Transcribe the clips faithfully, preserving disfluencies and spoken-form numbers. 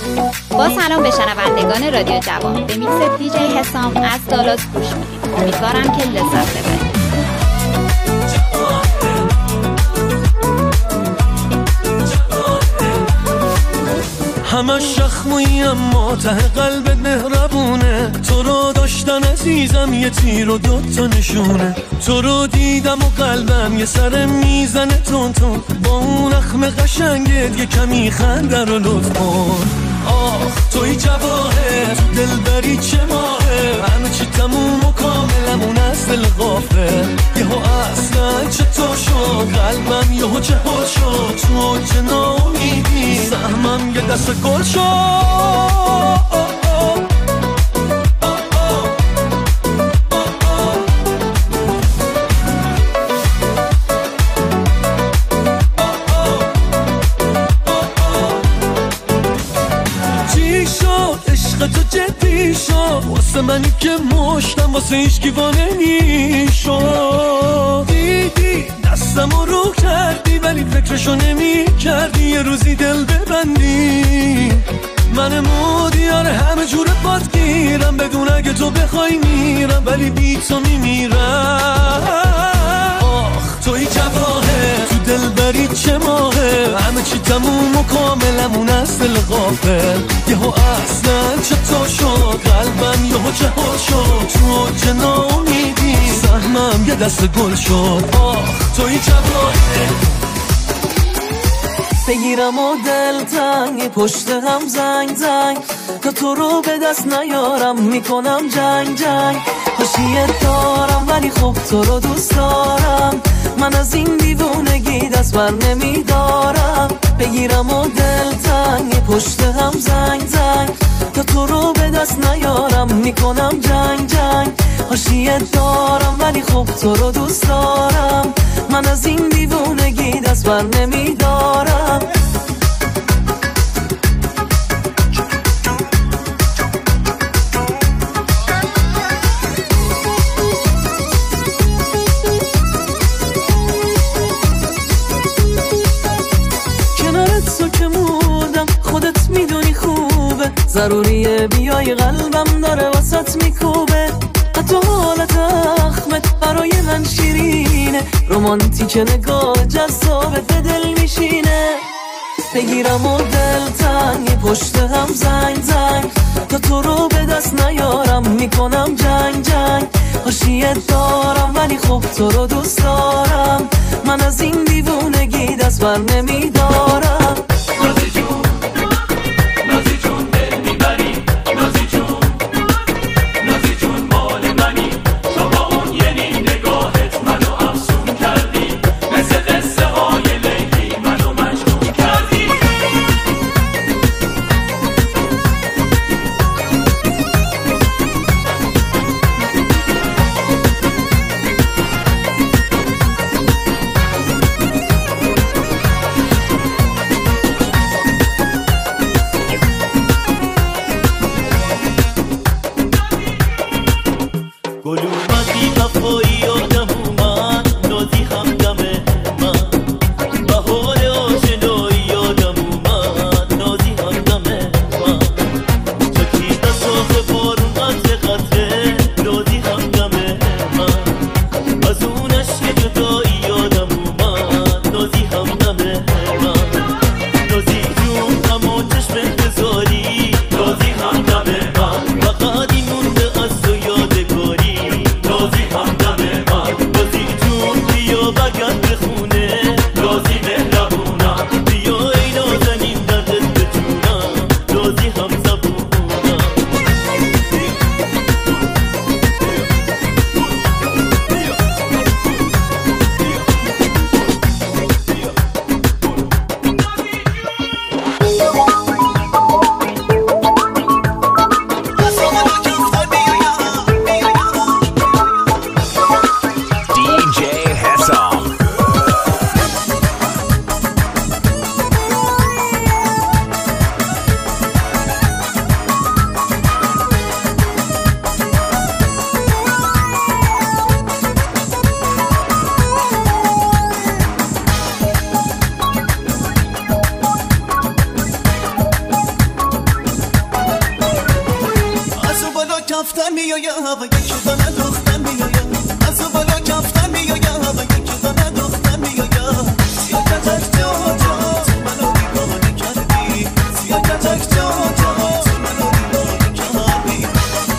با سلام به شنوندگان رادیو جوان، به میکس دیجی حسام از دالاس گوش میدید. امیدوارم که لذت ببرید. همش شخمویی اما ته قلبت مهربونه، تو رو داشتن عزیزم یه تیر و دوتا نشونه، تو رو دیدم و قلبم یه سر میزنه تون تون، با اون اخم قشنگت یه کمی خنده رو لطف کن. آخ توی جواهر دلبری چه ماهه، همه چی تموم و کاملمون از دل غافه، یهو اصلا چطور شد قلبم یهو جهل شد، تو چه ناامیدی سهمم یه دست گل شد. تو جدی شد واسه منی که مشتم واسه هیچ گیوانه نیشد، دیدی دستمو رو کردی ولی فکرشو نمی کردی یه روزی دل ببندی، من مودیار همه جور پات گیرم، بدون اگه تو بخوای میرم ولی بی تو میمیرم. آخ توی جواهر تو دل بری چه ماهه، همه چی تموم و کاملمون از دل غافل، یهو اصلا چطور شد قلبم یهو جهل شد، تو چه ناامیدی سهمم یه دست گل شد. آخ توی جواهر بگیرم و دل تنگ پشت هم زنگ زنگ، تا تو رو به دست نیارم میکنم جنگ جنگ، خوشیت دارم ولی خب تو رو دوست دارم، من از این دیوونگی دست بر نمیدارم. بگیرم و دل تنگ پشت هم زنگ زنگ، تا تو رو به دست نیارم میکنم جنگ جنگ، خوشیت دارم ولی خب تو رو دوست دارم، من از این دیوونگی دست بر نمیدارم. ضروریه بیای قلبم داره واسط میکوبه، حتی حالت اخمت برای من شیرینه، رومانتیک نگاه جذابت به دل میشینه. بگیرم و دل تنگ پشت هم زنگ زنگ، تا تو رو به دست نیارم میکنم جنگ جنگ، خوشیت دارم ولی خب تو رو دوست دارم، من از این دیوونگی دست بر نمیدارم. کفتن میایم و یکی دانه دختن میایم از اون بالا کفتن میایم و یکی دانه دختن میایم سیا کتک جا جا تو منو دیوانه کردی سیا کتک جا جا تو منو دیوانه کردی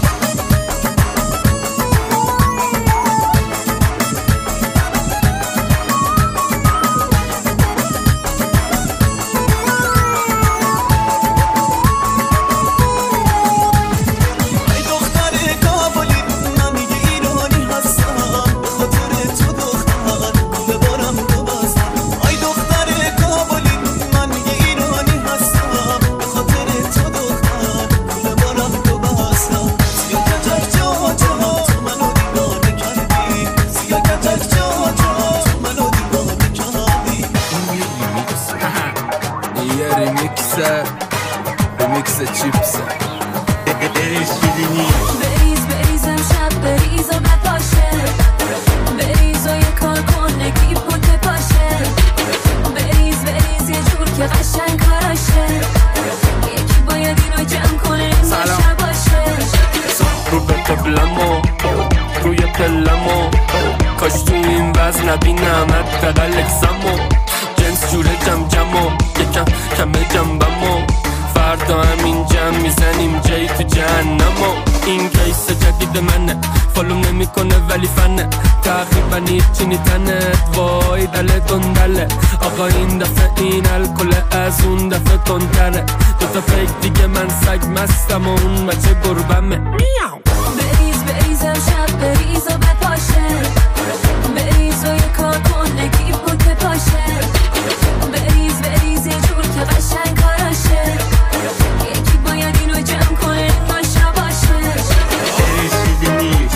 ریمیکس چیپسه بریز بریزم شب بریز و بپاشه بریز و یه کار کن نگی پوت پاشه بریز بریز یه جور که قشنگ کاراشه یکی باید اینو جمع کنه این باشه باشه رو به قبلمو روی پلمو کاش تو این وزن نبینم حداقل اکسمو جنس جوره جم جمو یکم کمه جنبمو فردا همین جمع میزنیم جایی تو جهنمو این کیس جدید منه فالوم نمی کنه ولی فنه تقریبا هیچی نیتنت وای دله دندله آقا این دفعه این الکل از اون دفعه تندتره دوتا فیک دیگه من سگ مستم و اون بچه گربمه میاو بریز بریزم شب بریز و بپاشه بریز و یه کار کن نگی پوت پاشه بریز بریز یه جور که قشنگ کاراشه یکی باید اینو جمع کنه این باشه باشه بریز نیش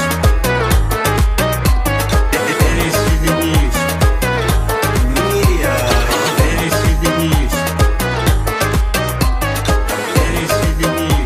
بریز نیش میا بریز نیش بریز نیش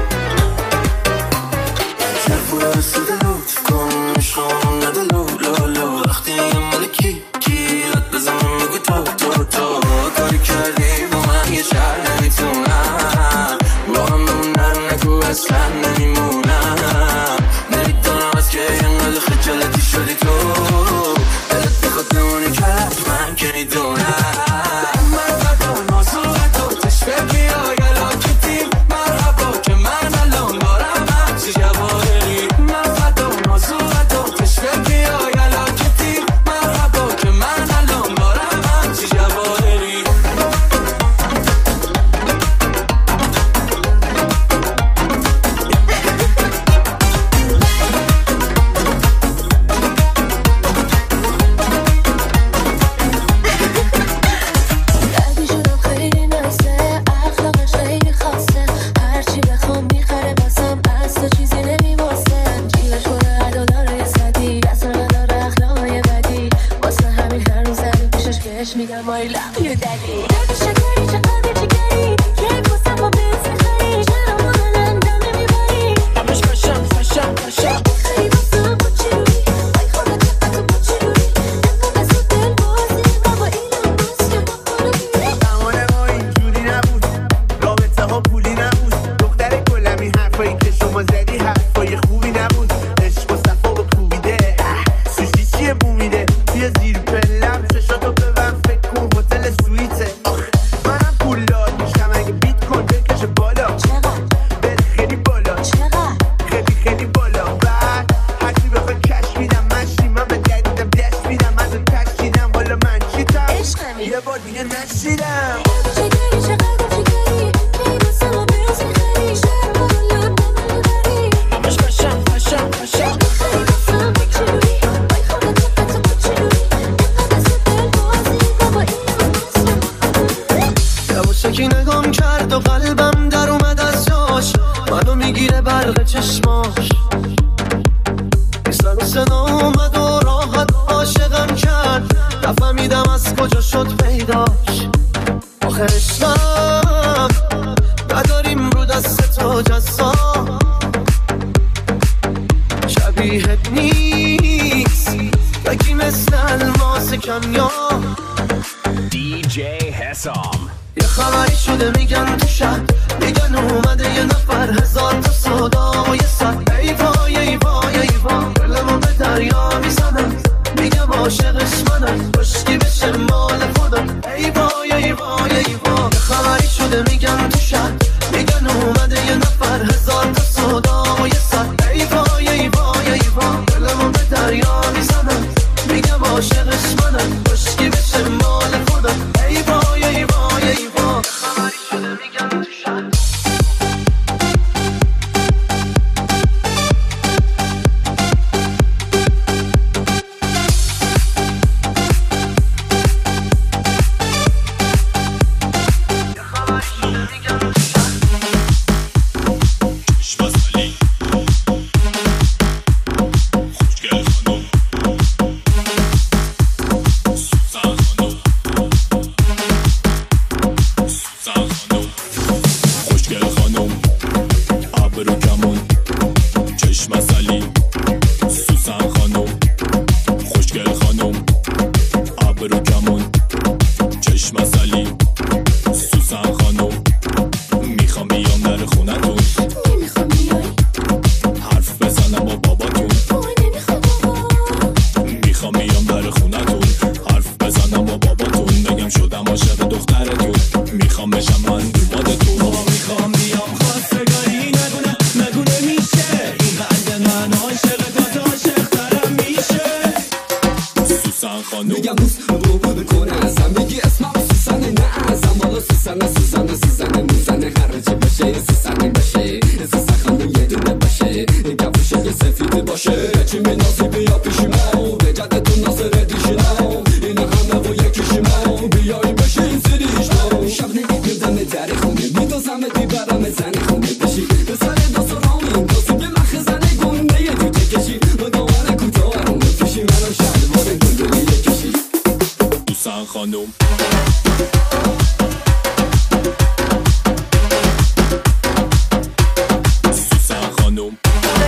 شفور سدلوت کن شون ندلو لولو وقتی ملکی کی رد بزنم میگو تو تو تو کاری کردی با من یه شهر نمیتونم با هم بمونم نگو اصلا نمیمونم نمیدونم از که اینقدر خجالتی شدی تو دلت بخواد بمونی کرد من که نیدونم مرحبا نازوه تو تشبه یا یلاکتیم مرحبا که من الان دارم همچی جواهری مرحبا نازوه تو تشبه یا یلاکتیم مرحبا که من الان دارم همچی جواهری بعدی شدم خیلی نسه اخلاقش خیلی خاصه هرچی بخوام میخره بازم از تو چیزی نمیواسه جیبش پره دلار یه صدی اصلا نداره اخلاقای بدی واسه همین هر روز زدی پیشش بهش میگم I love you daddy درد شکری چه قلب جگری یک واسه با بنز میخری چرا مانن دم نمیبری همش فشم فشم فشم خیلی واسه با چی روی آی خدا چقدر تو با چی روی انقدر از تو دل بازی بابا اینم باز که بکنم زمان ما اینجوری نبود رابطه ها پولی نبود دختر کلم این حرفایی که شما زدی حرفای خوبی نبود عشق و صفا و کوبیده سوشی چیه بومیده بیا زیر پلم چشاتو ببن فکر کن هتل سویته آخ منم پول دار میشم اگه بیت کن بکشه بالا چقدر بره خیلی بالا چقدر خیلی خیلی بالا بعد هرچی بخوای کش میدم من شیمم به جدیدم دست میدم از اون تشیدم والا من چیتم عشقمی. یه بار دیگه نشیدم شکری چقدر شکری کی واسه ما بنز میخری شهر بالا دم نمیبری همش فشم فشم فشم خیلی واسه با چی روی آی خدا چقدر تو با چی روی انقدر از تو دل بازی بابا اینم باز که یواشکی نگام کرد و قلبم در اومد از جاش منو میگیره برق چشماش سر و صدا اومد و راحت عاشقم کرد نفهمیدم از کجا شد پیداش آخه عشقم نداریم رو دست تو جسام شبیهت نیست یکی مثل الماس کمیا دی جی حسام یه خبری شده میگن تو شهر میگن اومده یه نفر هزار تا صدا و یه ساعت ای میخوام بیام در خونتون نمیخوام بیای حرف بزنم با باباتون بابا نمیخوام بابا میخوام بیام در خونتون حرف بزنم با باباتون بگم شدم عاشق دخترتون میخوام بشم من دوبادتون بابا میخوام بیام خواستگاری نگونه نگونه میشه این قلب من عاشق تا عاشق ترم میشه سوسن خانوم میگم دوست رو بکنه ازم میگی اسمم سوسنه نه ازم حالا سوسنه سوسنه سوسنه موزنه خرجه بشه سوسنه بشه سوسن خانوم یه دونه باشه گفوشه یه سفید باشه چی مناسی بیا پیشیمو به جدتون ناصر دیشنو این همه و یکیشیمو بیایی بشه این سریشنو شب نمیدم در خونه میدازم بیبرم زن خونه بشی به سر داست رامین داست به مخ زنه گنده یه تو تکشی و دوانه کوتاه رو بفشی منو شلوار گنده یکشی سوسن خانوم سوسن خانوم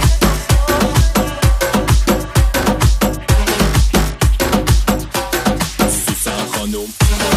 سوسن خانوم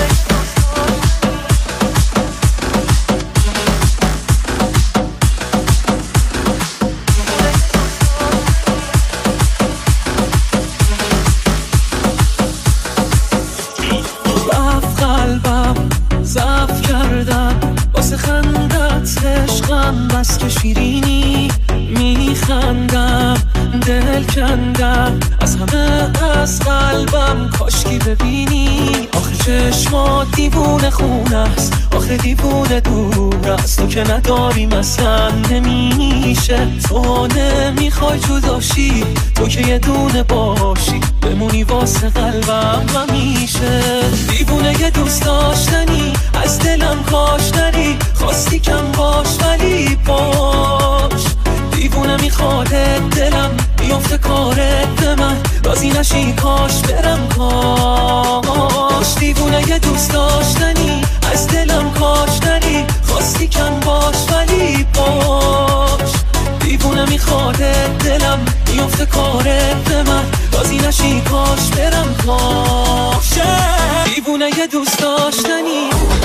رفت قلبم ضعف کردم واسه خندت عشقم بس که شیرینی میخندم دل کندم از همه از قلبم کاشکی ببینی آخه چشمات دیوونه خونه است آخه دیوونه دور است تو که نداری مثلا نمیشه تو نمیخوای جداشی تو که یه دونه باشی بمونی واسه قلبم همیشه دیوونه یه دوست داشتنی از دلم کاش نری خواستی کم باش ولی باش دیوونه میخواد دلم بیافته کارت به من راضی نشی کاش برم کاش دیوونه یه دوست داشتنی از دلم کاش نری خواستی کم باش ولی باش دیوونه میخواد دلم بیافته کارت به من راضی نشی کاش برم کاش دیوونه یه دوست داشتنی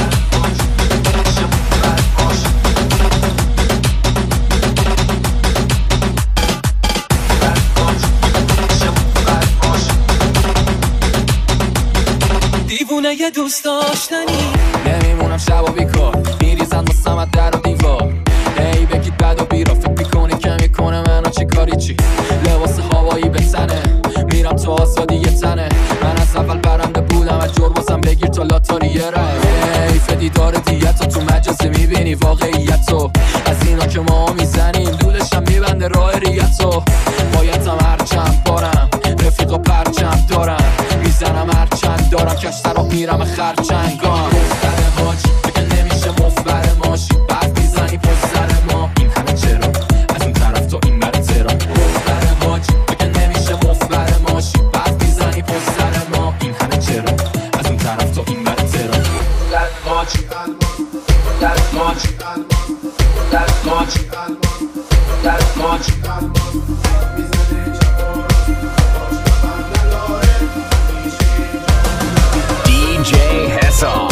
دیوونه یه دوست داشتنی نمیمونم شب و بیکار میریزن واسمت در و دیوار ای بگید بد و بیرا فکر میکنی که میکنه منو چی کاری چی لباس هوایی به تنه میرم تو آزادی یه تنه من از اول برنده بودم از جور واسم بگیر تا لاتاری یه رای ای فدیدار دیت تو مجازه میبینی واقعیت تو از اینا که ما میزنیم دولشم میبنده راه ریتو بایدم هر چند بارم رفیقا پرچم دارم میزنم هر چند دارم کش طرف میرم خرچنگان مفتر حاجی بگه نمیشه مفبر ماشی بعد میزنی پشت سر ما این همه چرا از اون طرف تو این بره ترا مفتر حاجی بگه نمیشه مفبر ماشی بعد میزنی پشت سر ما این همه چرا از اون طرف تو این بره ترا در حاجی در حاجی در حاجی در حاجی دی جی حسام.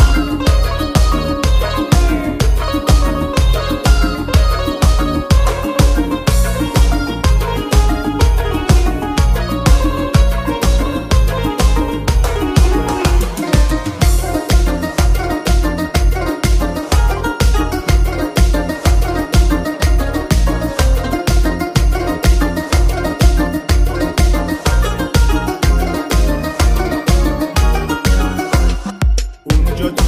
اونجا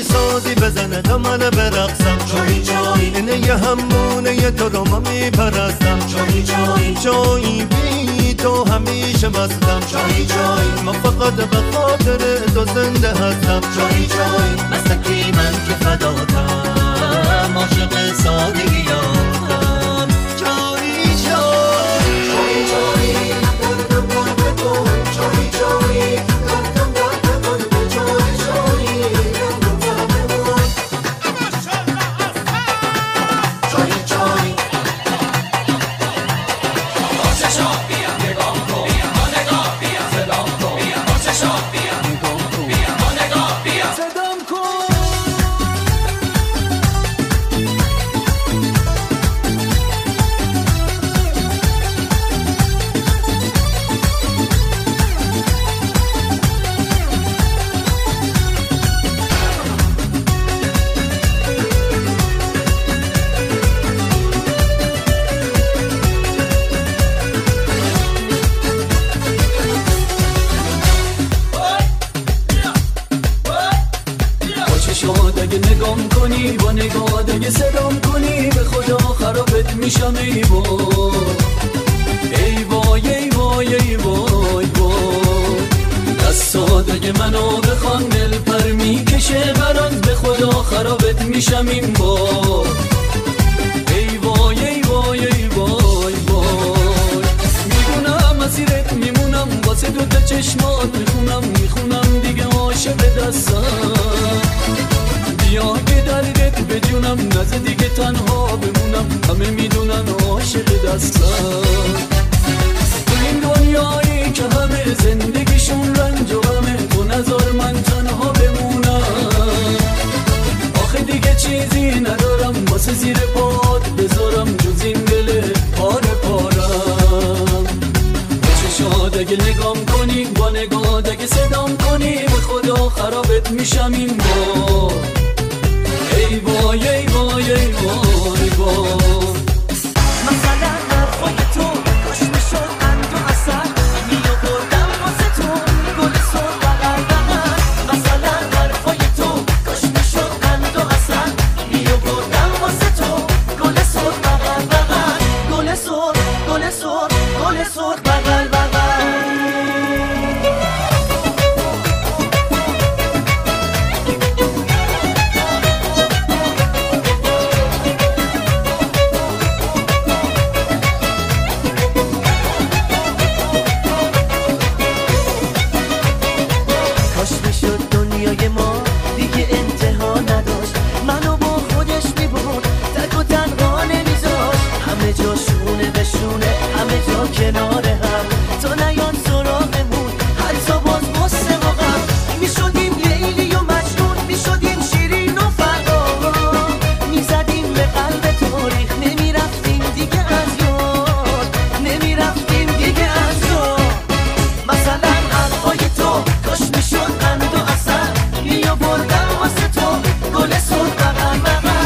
سازی بزنه تا من برقصم. جایی جایی اینه یه همونه یه تو رو من میپرستم. جایی جایی جایی بی تو همیشه مستم. جایی جایی من فقط به خاطر تو زنده هستم. جایی جایی مستکی من که فداتم، عاشق سادگیاتم. جایی جایی جایی جایی دردم درد تو. جایی جایی دردم درد تو. جایی جایی دردم درد تو. جایی جایی با چشا بیا نگاه کن، با نگاه بیا صدام کن. با چشا بیا نگاه کن، با نگاه بیا صدام کن. اگه نگام کنی با نگاه اگه صدام کنی به خدا خرابت میشم. ای وای ای وای ای وای ای وای وای دستات اگه منو بخوان دل پر میکشه برات به خدا خرابت میشم. این بار ای وای ای وای ای وای وای میدونم مسیرت میمونم واسه دوتا چشمات میخونم میخونم دیگه عاشق دستم. بیا که دردت به جونم نزد دیگه تنها بمونم. همه میدونن عاشق دستم. تو این دنیایی که همه زندگیشون رنج و غمه تو نذار من تنها بمونم. آخه دیگه چیزی ندارم واسه زیر پات بذارم جز این دل پاره پارم. با چشات اگه نگام کنی با نگاه اگه صدام کنی به خدا خرابت میشم. این بار ای وای ای وای ای وای وای مثلا حرفای تو کاش میشد قند و عسل میآوردم واسه تو گل سرخ بغل بغل. مثلا حرفای تو کاش میشد قند و عسل میآوردم واسه تو گل سرخ بغل بغل. گل سرخ گل سرخ گل سرخ بغل بغل. کنار هم تا نیان سراغمون حتی باز غصه و غم. میشدیم لیلی و مجنون میشدیم شیرین و فرهاد. میزدیم به قلب تاریخ نمیرفتیم دیگه از یاد. نمیرفتیم دیگه از یاد. مثلا حرفای تو کاش میشد قند و عسل میآوردم واسه تو گل سرخ بغل بغل.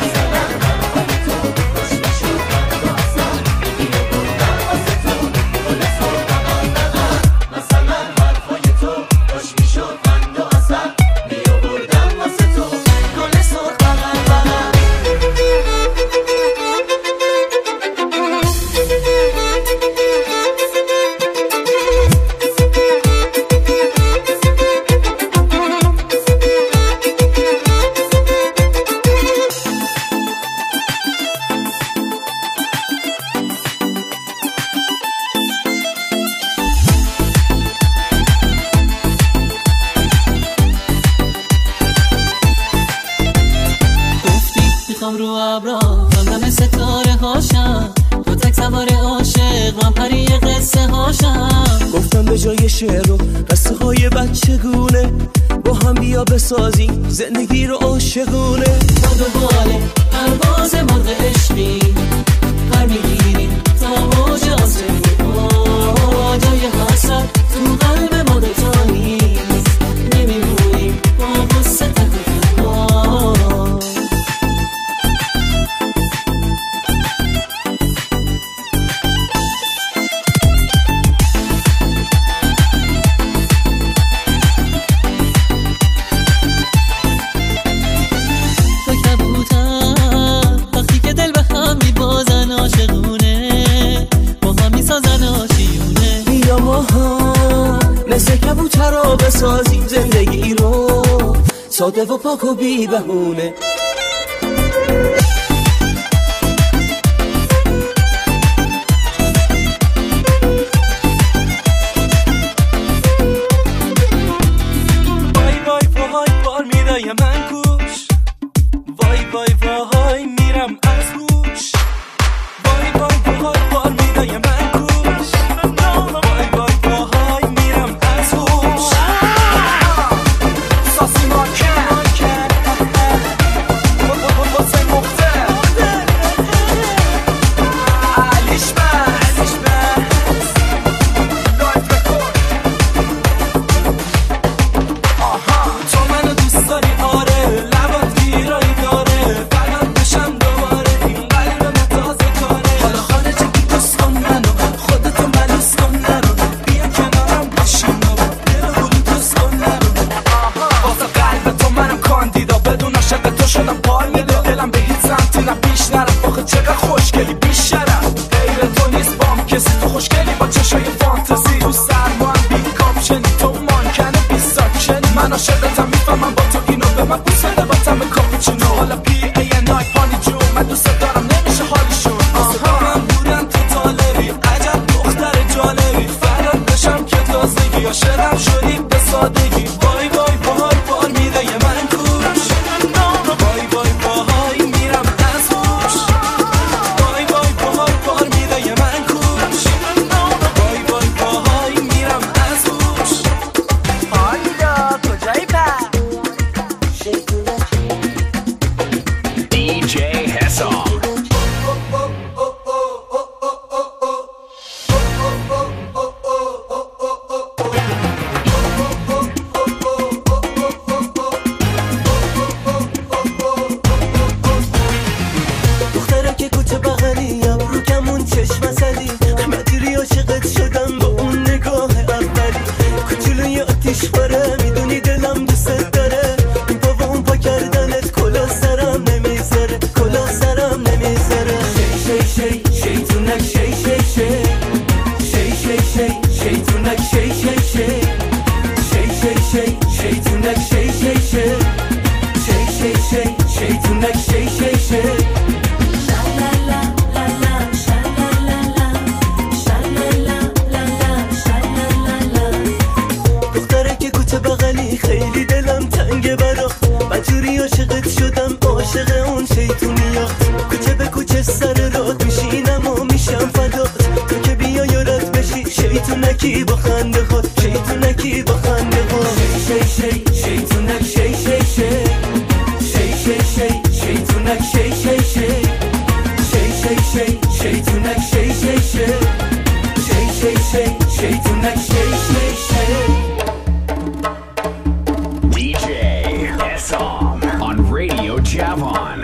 رو ابرا همدم ستاره هاشم تو تک سوار عاشق من پری قصه هاشم. گفتم به جای شعر و قصه های بچگونه با هم بیا بسازیم زندگی رو عاشقونه. با دوباره پرواز مرغ عشقی پر میگیریم تا موج آسمون. جای حسد تو قلب ما دوتا نیست نمیمونیم با قصه تک و تنها. مثل کبوترا بسازیم زندگی رو ساده و پاک و بی بهونه. وای وای وای بار میدای من کوش، وای وای وای میرم از گوش، وای وای وای بار میدای من کوش، وای وای وای میرم از گوش. ساسی مارکن واسه مختر علیش بس لایف بکن. آها تو منو دوست داری آره، لبات گیرایی داره، فقط بشم دوباره این قلب من تازه کاره. حالا خارجه که دوست کن منو، خودتو ملوس کن نرو، بیا کنارم بشین بابا دلو گلو دوست کن نرو. واسه قلب تو منم کاندیدا، بدون عاشق تو شدم پای میده، دلم به هیچ سمتی نه پیش نرفت. آخه چقدر خوشگلی بی شرف، غیر تو نیست بام کسی، تو خوشگلی با چشای فانتزی، تو سرما هم بی کاپشنی، تو مانکنه بی ساکشنی. من عاشقتم میفهمم با تو اینو، به من بوس بده با طعم کاپوچینو. حالا پی ای نای پانی جون من دوست دارم نمیشه حالشون. آها من بودن تو طالبی، عجب دختر جالبی، فرار بشم که تازگی عاشقم شدی به سادگی. وای وای وای بار میده یه من کوش، وای وای وای میرم از هوش، وای وای وای بار میده یه من کوش، وای وای وای میرم از هوش. آیدا کجایی پس دی جی حسام. دختره که کوچه بغلیم رو کمون چشم زدی، مدیری عاشقت شدم با اون نگاه اولی. کوچولوی آتیش باره میدونی دلم دوست داره، این پا و اون پا کردنت کلا سرم نمیذاره، کلا سرم نمیذاره. شی شی شی شیطونک شی شی شی شی شی شی شیطونک شی شی شی شی شی شی شیطونک شی شی شی شی شی شی شیطونک شی شی شی. دختره که کوچه بغلی خیلی دلم تنگه برا، مجوری عاشقت شدم عاشق اون شیطونیات. کوچه به کوچه سر راه میشینم و میشم فدات، تو که بیا یارت بشی شیطونکی با خنده خود، شیطونکی با خنده خود. شی شی شی شیطونک شی شی شی شی شی شی شیطونک شی شی شی شی شی شی شیطونک شی شی شی شی شی شی شیطونک شی شی شی. دی جی حسام on Radio Javon.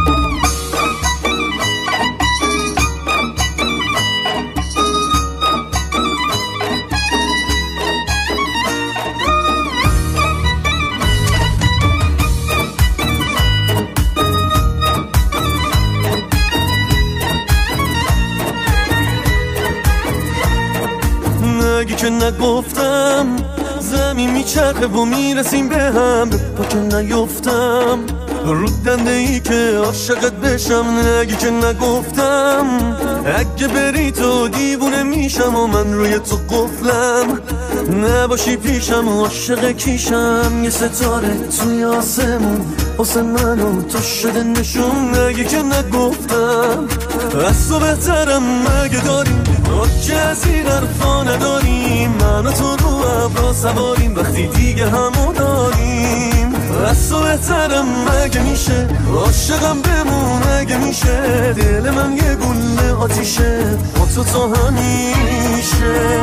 نگی که نگفتم زمین میچرخه و میرسیم به هم، به پا که نیفتم رو دنده ای که عاشقت بشم. نگی که نگفتم اگه بری تو دیوونه میشم و من روی تو قفلم، نباشی پیشم و عاشق کیشم. یه ستاره توی آسمون واسه من و تو شده نشون. نگی که نگفتم از تو بهترم مگه داریم، که از این حرفا نداریم. من و تو رو ابرا سواریم وقتی دیگه همو داریم. از تو بهترم مگه میشه، عاشقم بمون مگه میشه. دل من یه گله آتیشه با تو تا همیشه.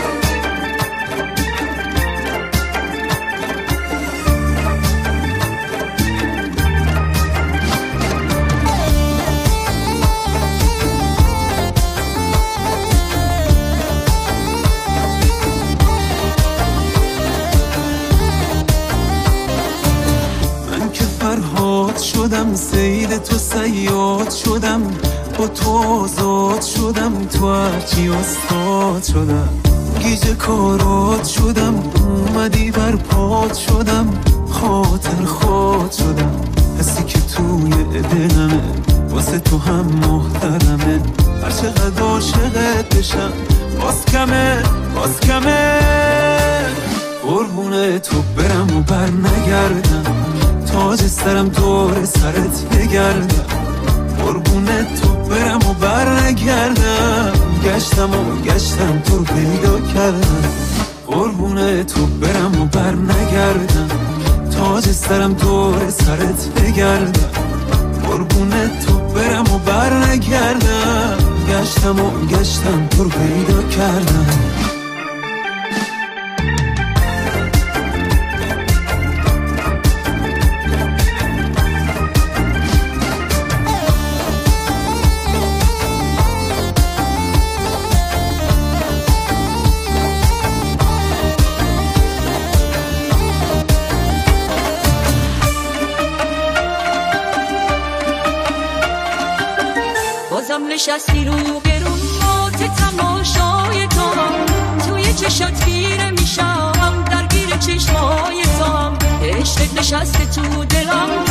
شدم سید تو صیاد شدم، با تو آزاد شدم، تو هرچی استاد شدم. گیج کارات شدم، اومدی بر پات شدم، خاطر خود شدم، حسی که توی دلمه واسه تو هم محترمه، هر چقدر عاشقت بشم باز کمه باز کمه. قربونه تو برم و بر نگردم، تاج سرم دور سرت بگردم، قربونه تو برم و بر نگردم، گشتم و گشتم تو رو پیدا کردم، قربونه تو برم و بر نگردم، تاج سرم دور سرت بگردم، قربونه تو برم و بر نگردم، گشتم و گشتم تو رو پیدا کردم. بازم نشستی رو برون مات تماشای تو، توی چشات گیره میشم درگیر چشمای تو، عشقت نشسته تو دلم